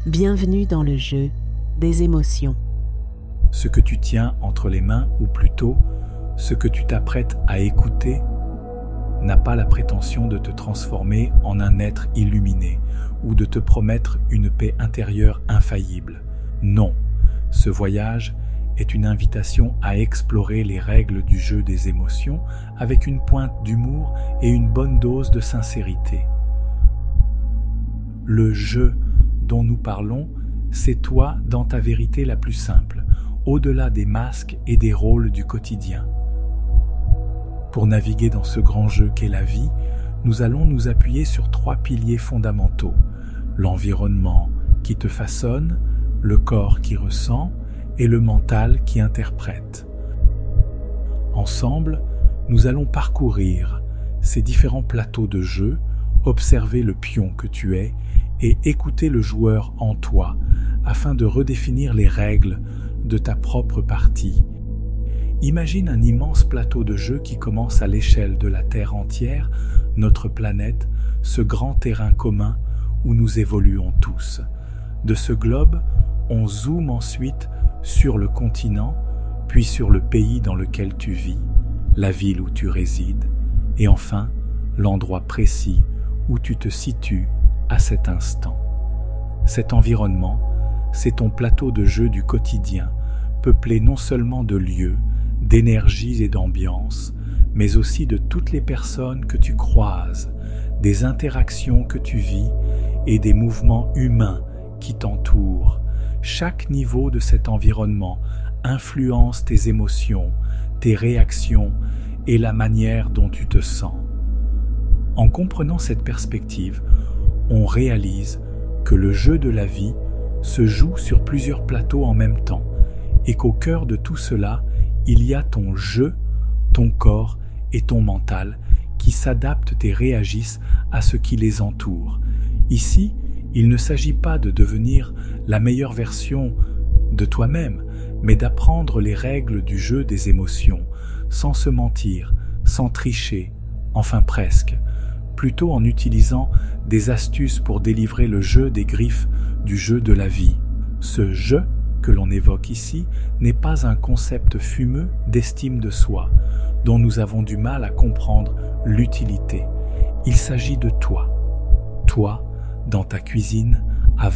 Bienvenue dans le jeu des émotions. Ce que tu tiens entre les mains, ou plutôt ce que tu t'apprêtes à écouter, n'a pas la prétention de te transformer en un être illuminé ou de te promettre une paix intérieure infaillible. Non, ce voyage est une invitation à explorer les règles du jeu des émotions avec une pointe d'humour et une bonne dose de sincérité. Le jeu dont nous parlons, c'est toi dans ta vérité la plus simple, au-delà des masques et des rôles du quotidien. Pour naviguer dans ce grand jeu qu'est la vie, nous allons nous appuyer sur 3 piliers fondamentaux: l'environnement qui te façonne, le corps qui ressent et le mental qui interprète. Ensemble, nous allons parcourir ces différents plateaux de jeu, observer le pion que tu es et écouter le joueur en toi afin de redéfinir les règles de ta propre partie. Imagine un immense plateau de jeu qui commence à l'échelle de la Terre entière, notre planète, ce grand terrain commun où nous évoluons tous. De ce globe, on zoome ensuite sur le continent, puis sur le pays dans lequel tu vis, la ville où tu résides, et enfin l'endroit précis où tu te situes à cet instant. Cet environnement, c'est ton plateau de jeu du quotidien, peuplé non seulement de lieux, d'énergies et d'ambiance, mais aussi de toutes les personnes que tu croises, des interactions que tu vis et des mouvements humains qui t'entourent. Chaque niveau de cet environnement influence tes émotions, tes réactions et la manière dont tu te sens. En comprenant cette perspective, on réalise que le jeu de la vie se joue sur plusieurs plateaux en même temps et qu'au cœur de tout cela, il y a ton jeu, ton corps et ton mental qui s'adaptent et réagissent à ce qui les entoure. Ici, il ne s'agit pas de devenir la meilleure version de toi-même, mais d'apprendre les règles du jeu des émotions, sans se mentir, sans tricher, enfin presque, plutôt en utilisant des astuces pour délivrer le jeu des griffes du jeu de la vie. Ce jeu que l'on évoque ici n'est pas un concept fumeux d'estime de soi, dont nous avons du mal à comprendre l'utilité. Il s'agit de toi. Toi, dans ta cuisine à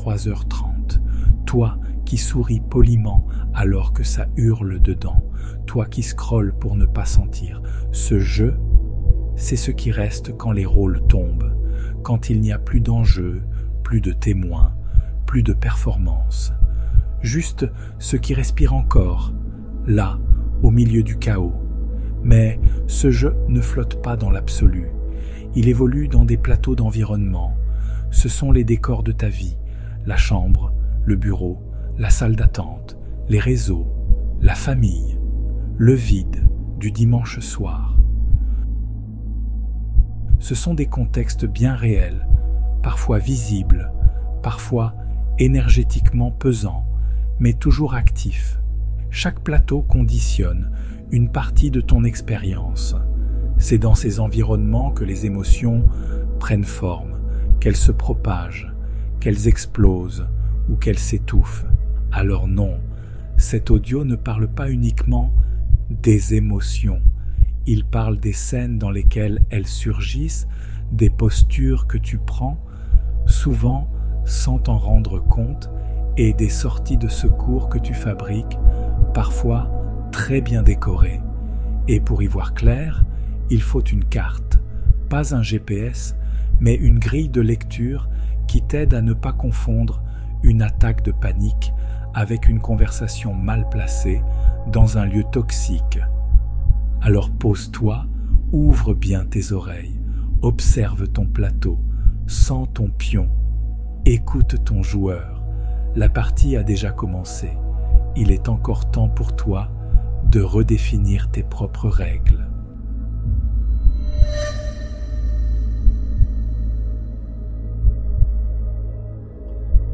23h30. Toi qui souris poliment alors que ça hurle dedans. Toi qui scrolles pour ne pas sentir. Ce jeu, c'est ce qui reste quand les rôles tombent, quand il n'y a plus d'enjeu, plus de témoins, plus de performance. Juste ce qui respire encore, là, au milieu du chaos. Mais ce jeu ne flotte pas dans l'absolu. Il évolue dans des plateaux d'environnement. Ce sont les décors de ta vie, la chambre, le bureau, la salle d'attente, les réseaux, la famille, le vide du dimanche soir. Ce sont des contextes bien réels, parfois visibles, parfois énergétiquement pesants, mais toujours actifs. Chaque plateau conditionne une partie de ton expérience. C'est dans ces environnements que les émotions prennent forme, qu'elles se propagent, qu'elles explosent ou qu'elles s'étouffent. Alors non, cet audio ne parle pas uniquement des émotions. Il parle des scènes dans lesquelles elles surgissent, des postures que tu prends, souvent sans t'en rendre compte, et des sorties de secours que tu fabriques, parfois très bien décorées. Et pour y voir clair, il faut une carte, pas un GPS, mais une grille de lecture qui t'aide à ne pas confondre une attaque de panique avec une conversation mal placée dans un lieu toxique. Alors pose-toi, ouvre bien tes oreilles, observe ton plateau, sens ton pion, écoute ton joueur. La partie a déjà commencé. Il est encore temps pour toi de redéfinir tes propres règles.